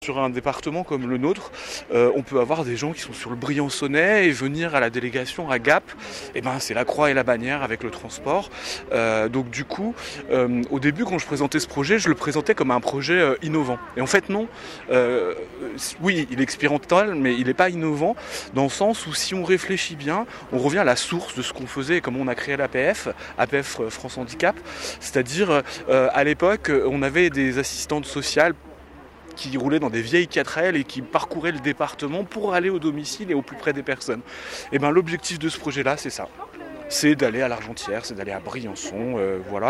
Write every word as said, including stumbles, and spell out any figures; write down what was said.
Sur un département comme le nôtre, euh, on peut avoir des gens qui sont sur le Briançonnais et venir à la délégation à Gap, et ben c'est la croix et la bannière avec le transport. Euh, donc du coup, euh, au début quand je présentais ce projet, je le présentais comme un projet euh, innovant. Et en fait non, euh, oui il est expérimental mais il n'est pas innovant dans le sens où si on réfléchit bien, on revient à la source de ce qu'on faisait et comment on a créé l'A P F, A P F France Handicap, c'est-à-dire euh, à l'époque on avait des assistantes sociales qui roulaient dans des vieilles quatre L et qui parcouraient le département pour aller au domicile et au plus près des personnes. Et ben l'objectif de ce projet-là, c'est ça. C'est d'aller à l'Argentière, c'est d'aller à Briançon, euh, voilà.